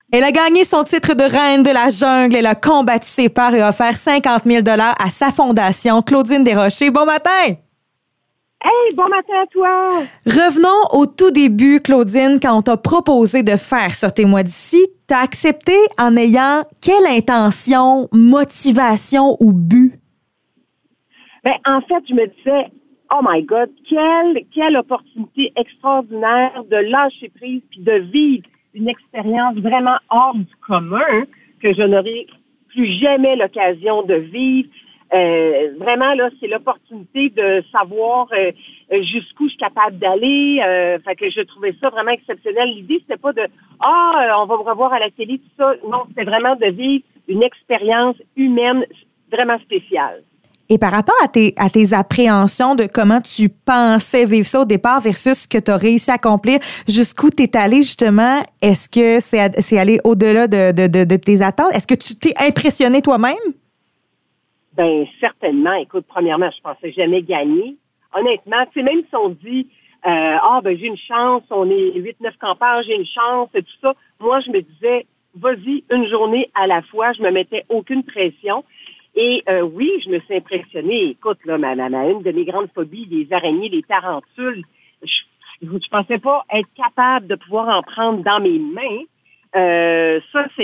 Elle a gagné son titre de reine de la jungle. Elle a combattu ses peurs et a offert 50 000 à sa fondation. Claudine Desrochers, bon matin! Hey, bon matin à toi! Revenons au tout début, Claudine, quand on t'a proposé de faire Sortez-moi d'ici. T'as accepté en ayant quelle intention, motivation ou but? Ben, en fait, je me disais, oh my God, quelle opportunité extraordinaire de lâcher prise puis de vivre une expérience vraiment hors du commun que je n'aurai plus jamais l'occasion de vivre. Vraiment, là, c'est l'opportunité de savoir jusqu'où je suis capable d'aller. Fait que je trouvais ça vraiment exceptionnel. L'idée, c'était pas de on va me revoir à la télé, tout ça. Non, c'était vraiment de vivre une expérience humaine vraiment spéciale. Et par rapport à tes appréhensions de comment tu pensais vivre ça au départ versus ce que tu as réussi à accomplir, jusqu'où tu es allé justement, est-ce que c'est allé au-delà de tes attentes? Est-ce que tu t'es impressionné toi-même? Ben certainement. Écoute, premièrement, je pensais jamais gagner. Honnêtement, tu sais, même si on dit j'ai une chance, on est 8-9 campeurs, j'ai une chance et tout ça, moi, je me disais, vas-y, une journée à la fois, je me mettais aucune pression. Et oui, je me suis impressionnée. Écoute, là, une de mes grandes phobies, les araignées, les tarentules, je pensais pas être capable de pouvoir en prendre dans mes mains. Ça a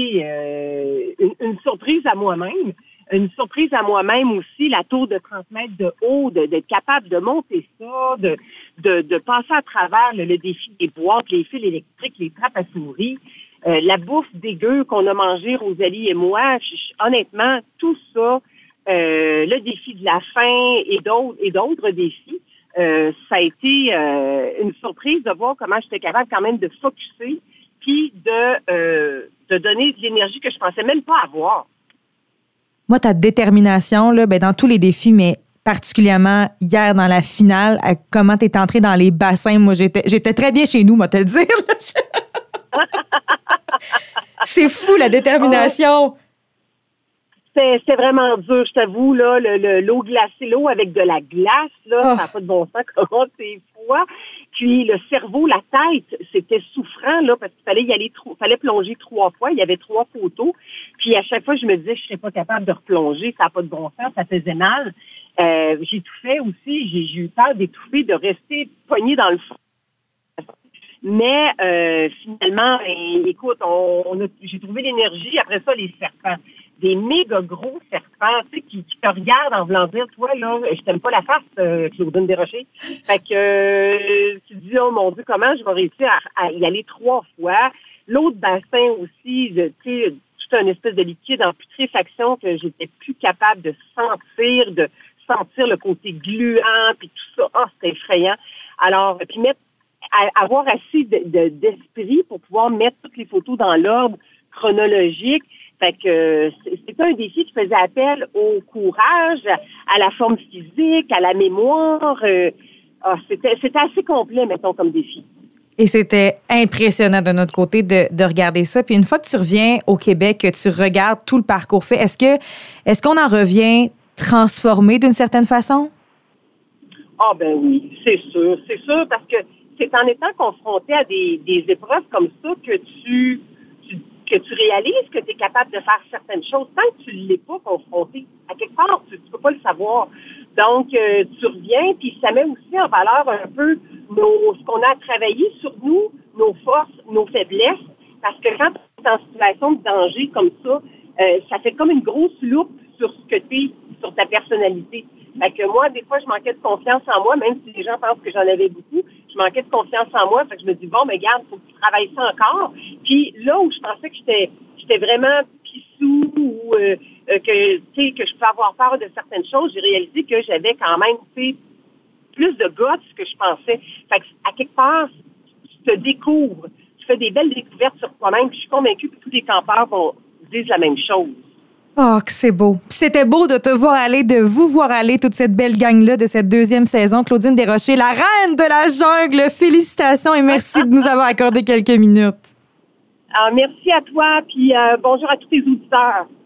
été une surprise à moi-même. Une surprise à moi-même aussi, la tour de 30 mètres de haut, d'être capable de monter ça, de passer à travers le défi des boîtes, les fils électriques, les trappes à souris. La bouffe dégueu qu'on a mangée, Rosalie et moi, honnêtement, tout ça, le défi de la faim et d'autres défis, ça a été une surprise de voir comment j'étais capable quand même de focusser puis de donner de l'énergie que je pensais même pas avoir. Moi, ta détermination, là, dans tous les défis, mais particulièrement hier dans la finale, comment tu es entrée dans les bassins. Moi, j'étais très bien chez nous, moi, te le dire. C'est fou, la détermination. C'est vraiment dur, je t'avoue, là, l'eau glacée, l'eau avec de la glace, là, ça n'a pas de bon sens, comment c'est froid. Puis le cerveau, la tête, c'était souffrant, là, parce qu'il fallait y aller fallait plonger 3 fois. Il y avait 3 poteaux. Puis à chaque fois, je me disais, je ne serais pas capable de replonger, ça n'a pas de bon sens, ça faisait mal. J'étouffais aussi, j'ai eu peur d'étouffer, de rester poignée dans le fond. Mais finalement, écoute, j'ai trouvé l'énergie. Après ça, les serpents. Des méga gros serpents, tu sais, qui te regardent en voulant dire, toi, là, je t'aime pas la face, Claudine Desrochers. Fait que tu te dis, oh mon Dieu, comment je vais réussir à y aller 3 fois. L'autre bassin aussi, tu sais, tout un espèce de liquide en putréfaction que j'étais plus capable de sentir le côté gluant, puis tout ça. Oh, c'était effrayant. Alors, puis avoir assez d'esprit pour pouvoir mettre toutes les photos dans l'ordre chronologique. Fait que c'était un défi qui faisait appel au courage, à la forme physique, à la mémoire. C'était assez complet, mettons, comme défi. Et c'était impressionnant de notre côté de regarder ça. Puis une fois que tu reviens au Québec, que tu regardes tout le parcours fait, est-ce qu'on en revient transformé d'une certaine façon? Ah ben oui, c'est sûr, parce que c'est en étant confronté à des épreuves comme ça que tu réalises que tu es capable de faire certaines choses. Tant que tu ne l'es pas confronté, à quelque part, tu ne peux pas le savoir. Donc, tu reviens, puis ça met aussi en valeur un peu ce qu'on a à travailler sur nous, nos forces, nos faiblesses, parce que quand tu es en situation de danger comme ça, ça fait comme une grosse loupe sur ce que tu es, sur ta personnalité. Fait que moi, des fois, je manquais de confiance en moi, même si les gens pensent que j'en avais beaucoup, je manquais de confiance en moi. Fait que je me dis, bon, mais regarde, il faut que tu travailles ça encore. Puis là où je pensais que j'étais vraiment pissou ou que je pouvais avoir peur de certaines choses, j'ai réalisé que j'avais quand même plus de guts que je pensais. Fait que à quelque part, tu te découvres, tu fais des belles découvertes sur toi-même, puis je suis convaincue que tous les campeurs disent la même chose. Oh, que c'est beau. Puis c'était beau de te voir aller, de vous voir aller, toute cette belle gang-là de cette 2e saison. Claudine Desrochers, la reine de la jungle. Félicitations et merci de nous avoir accordé quelques minutes. Alors, merci à toi, puis bonjour à tous tes auditeurs.